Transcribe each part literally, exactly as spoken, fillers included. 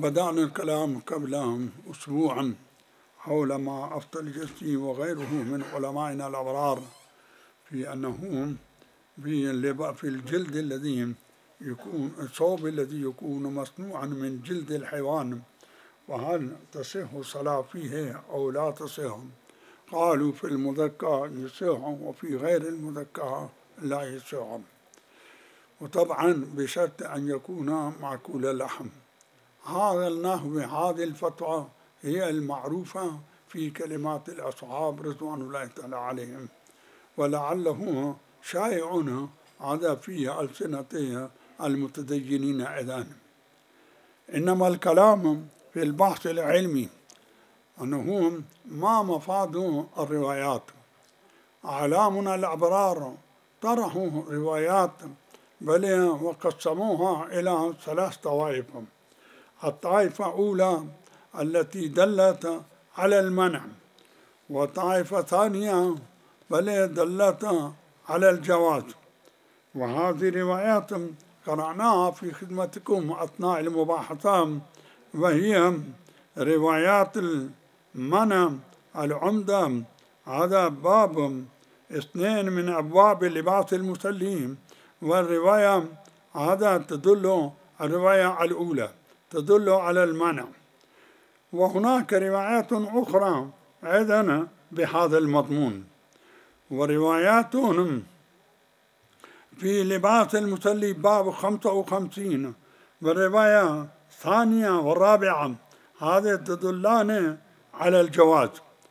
بدأنا الكلام قبل أسبوع حول ما أفتى الجسي وغيره من علمائنا الأبرار في أنه في الجلد الذي يكون الثوب الذي يكون مصنوعا من جلد الحيوان، وهل تصح الصلاة فيه أو لا تصح؟ قالوا في المذكى يصح وفي غير المذكى لا يصح، وطبعا بشرط أن يكون معقول اللحم. هذا النحو هذه الفتوى هي المعروفة في كلمات الأصحاب رضوان الله تعالى عليهم، ولعله شائع هذا في ألسنة المتدينين أيضا. إنما الكلام في البحث العلمي أنه ما مفاد الروايات. أعلامنا الأبرار طرحوا روايات بل وقسموها إلى ثلاث طوائف. الطائفة الأولى التي دلت على المنع، وطائفة ثانية بل دلت على الجواز، وهذه روايات قرأناها في خدمتكم أثناء المباحثات، وهي روايات المنع العمدة. هذا باب اثنين من أبواب لباس المسلمين، والرواية هذا تدل الرواية الأولى تدل على المنع، وهناك روايات أخرى أيضا بهذا المضمون، وروايات في لباس المصلي باب خمسة وخمسين، والرواية الثانية والرابعة هذه تدلان على الجواز،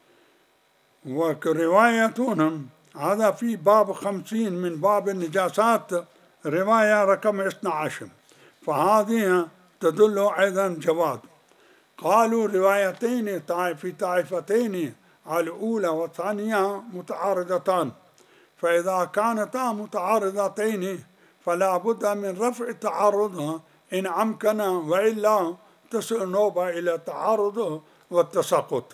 وروايتهم هذا في باب خمسين من باب النجاسات رواية رقم اثني عشر، فهذه تدل أيضا جواز. قالوا روايتين في طائفتين الأولى والثانية متعارضتان، فإذا كانتا متعارضتين فلا بد من رفع التعارض إن أمكن، وإلا تصل النوبة إلى التعارض والتساقط.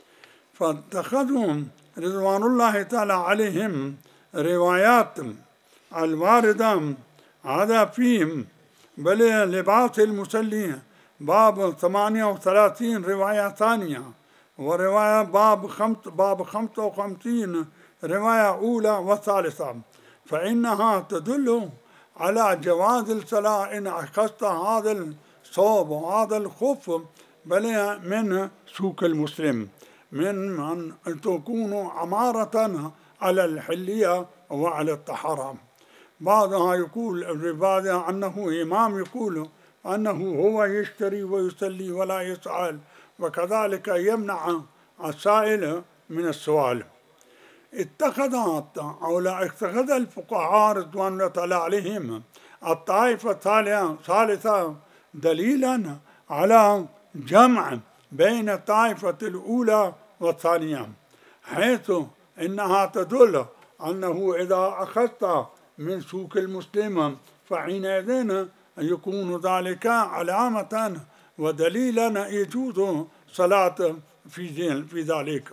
فاتخذوا رضوان الله تعالى عليهم روايات الواردة هذا فيهم بل لباس المصلي باب ثمانية وثلاثين رواية ثانية، ورواية باب خمس باب خمسة وخمسين رواية أولى وثالثة، فإنها تدل على جواز الصلاة إن أخذت هذا الصوب وهذا الخف بل من سوق المسلم، من أن تكون عمارة على الحلية وعلى الطهارة. بعضها يقول الرواية أنه إمام يقول أنه هو يشتري ويصلي ولا يسأل، وكذلك يمنع السائل من السؤال. اتخذت أو لا اتخذ الفقهاء رضوان الله تعالى عليهم الطائفة الثالثة دليلا على جمع بين الطائفة الأولى والثانية، حيث إنها تدل أنه إذا أخذت من سوق المسلم فحينئذ يكون ذلك علامة ودليلا يجوز صلاة في في ذلك.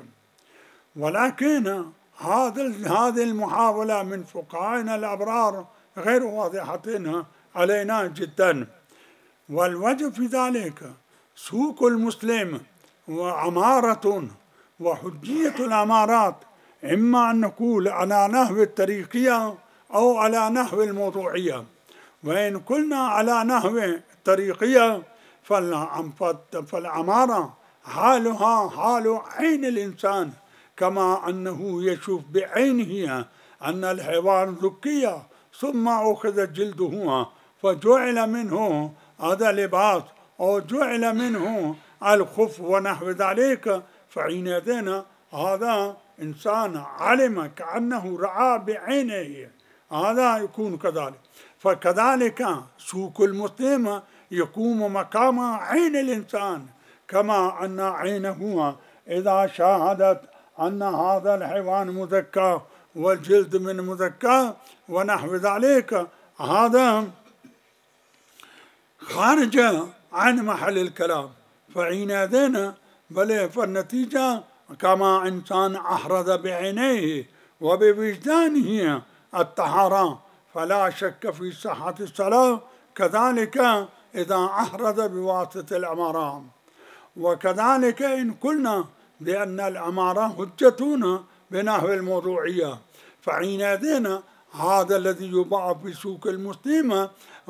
ولكن هذا هذه المحاولة من فقهائنا الأبرار غير واضحة علينا جدا، والوجه في ذلك سوق المسلم وعمارة، وحجية العمارات إما أن نقول على نحو الطريقية أو على نحو الموضوعية. وإن قلنا على نحو الطريقية فالعمارة حالها حال عين الإنسان، كما أنه يشوف بعينه أن الحيوان ذكي ثم أخذ جلده فجعل منه هذا لباس أو جعل منه الخف ونحو ذلك، فحينئذ هذا إنسان علم كأنه رأى بعينه، هذا يكون كذلك. فكذلك سوق المسلم يقوم مقام عين الإنسان، كما أن عينه إذا شاهدت أن هذا الحيوان مذكى والجلد من مذكى ونحو ذلك، هذا خارج عن محل الكلام، فحينئذ بل فالنتيجة كما إنسان أحرز بعينيه وبوجدانه الطهارة فلا شك في صحة الصلاة، كذلك إذا أحرز بواسطة الأمارة. وكذلك إن قلنا بأن الأمارة حجتنا بنحو الموضوعية، فحينئذ هذا الذي يباع في سوق المسلمة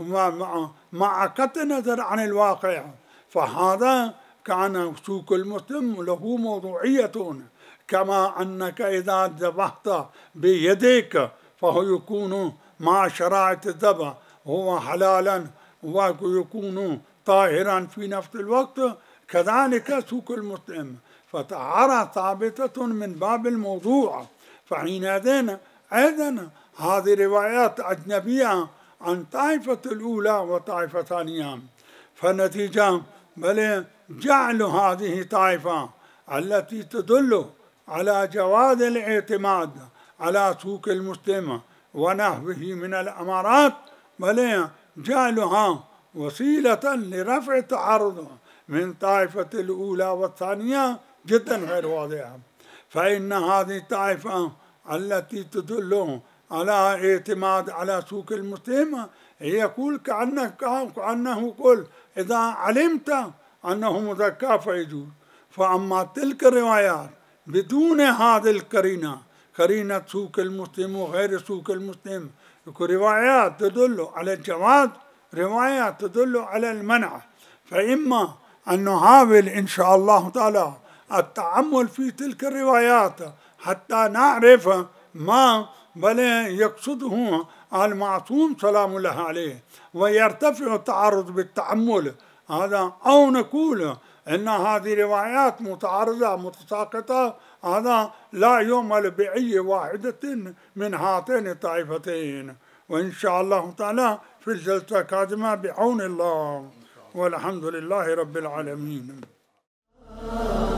مع قطع النظر عن الواقع، فهذا كان سوق المسلم له موضوعية، كما أنك إذا ذبحت بيديك فهو يكون مع شرائط الذبح هو حلالا ويكون طاهرا في نفس الوقت، كذلك سوق المسلم فتعارى ثابتة من باب الموضوع. فحينئذ أيضا هذه روايات أجنبية عن طائفة الأولى وطائفة الثانية، فالنتيجة بل جعل هذه طائفة التي تدل على جواز الاعتماد على سوق المسلم ونحوه من الأمارات، بل جعلها وسيلة لرفع التعارض من طائفة الأولى والثانية جدا غير واضحة. فإن هذه الطائفة التي تدل على اعتماد على سوق المسلم هي يقول كأنه كأنه قل إذا علمت أنه مزكى فيجوز. فأما تلك الروايات بدون هذه القرينة، قرينة سوق المسلم وغير سوق المسلم، روايات تدل على الجواز، روايات تدل على المنع، فإما أن نحاول إن شاء الله تعالى التأمل في تلك الروايات حتى نعرف ما بل يقصده المعصوم سلام الله عليه ويرتفع التعارض بالتأمل هذا، أو نقول إن هذه روايات متعارضة متساقطة، هذا لا يعمل بأي واحدة من هاتين الطائفتين. وإن شاء الله تعالى في الجلسة القادمة بعون الله، والحمد لله رب العالمين.